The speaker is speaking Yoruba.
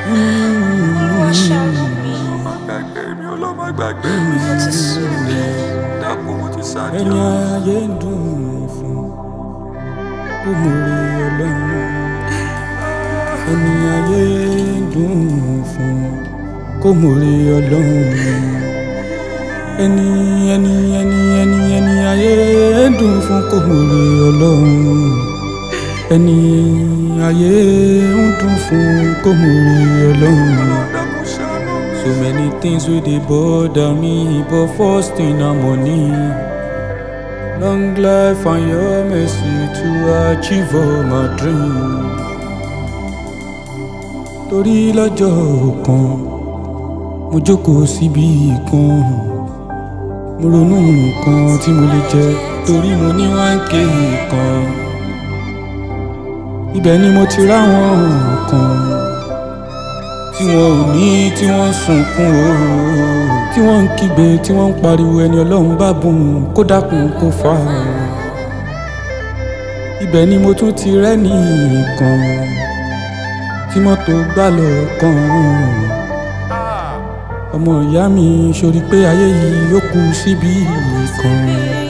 Olúwa ṣàánú mi. Ọlọ́mọ gbàgbé mi. Ó ti sú mi. Dákun mo ti sáájú. Ẹni ayé ń dùn fún kó mórí Ọlọ́run. Ẹni ayé ń dùn fún kó mórí Ọlọ́run. Ẹni ayé ń dùn fún kó mórí Ọlọ́run. Ẹni ayé ń dùn fún kó mórí Ọlọ́run. So many things wey dey bother me, but first thing na money. Long life and your mercy to achieve all my dreams. Torí lọ́jọ́ kan mo jókòó síbi kan, mo ronú nǹkan tí mo lè jẹ torí mo ní 1K kan. Ibẹ̀ ni mo ti ráwọn kan tí wọn ò ní, tí wọ́n sunkún ooo, tí wọ́n ń kígbe, tí wọ́n ń pariwo ẹni Ọlọ́run bá bùn kó dákun kó fà á. Ibẹ̀ ni mo tún ti rẹ́ni kan tí mọ́tò gbá lọ kan. Ọmọ ìyá mi sori pé ayé yìí ó kù síbi kan.